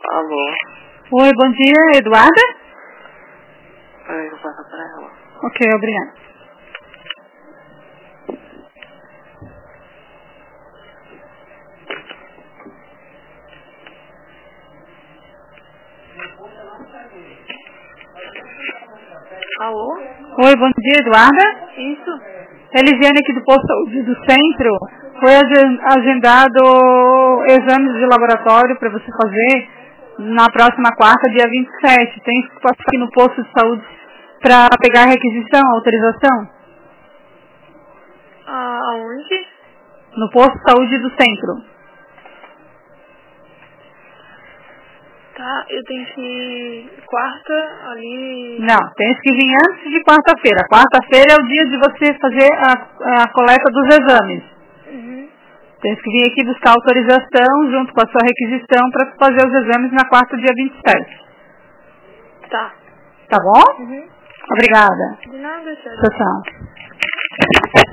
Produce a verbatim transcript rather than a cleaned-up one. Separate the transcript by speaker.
Speaker 1: Alô?
Speaker 2: Oi, bom dia, Eduarda?
Speaker 1: Peraí, eu passo pra ela.
Speaker 2: Ok, obrigada.
Speaker 1: Alô?
Speaker 2: Oi, bom dia, Eduarda?
Speaker 1: Isso?
Speaker 2: Elisiane aqui do Posto Saúde do Centro. Foi agen- agendado exames de laboratório para você fazer na próxima quarta, dia vinte e sete. Tem que passar aqui no Posto de Saúde para pegar a requisição, a autorização?
Speaker 1: Ah, aonde?
Speaker 2: No Posto de Saúde do Centro.
Speaker 1: Tá, eu tenho que ir quarta ali...
Speaker 2: Não, tem que vir antes de quarta-feira. Quarta-feira é o dia de você fazer a, a coleta dos exames.
Speaker 1: Uhum.
Speaker 2: Tem que vir aqui buscar autorização junto com a sua requisição para fazer os exames na quarta, dia vinte e sete.
Speaker 1: Tá.
Speaker 2: Tá bom?
Speaker 1: Uhum.
Speaker 2: Obrigada.
Speaker 1: De nada, tchau.
Speaker 2: Tchau, tchau.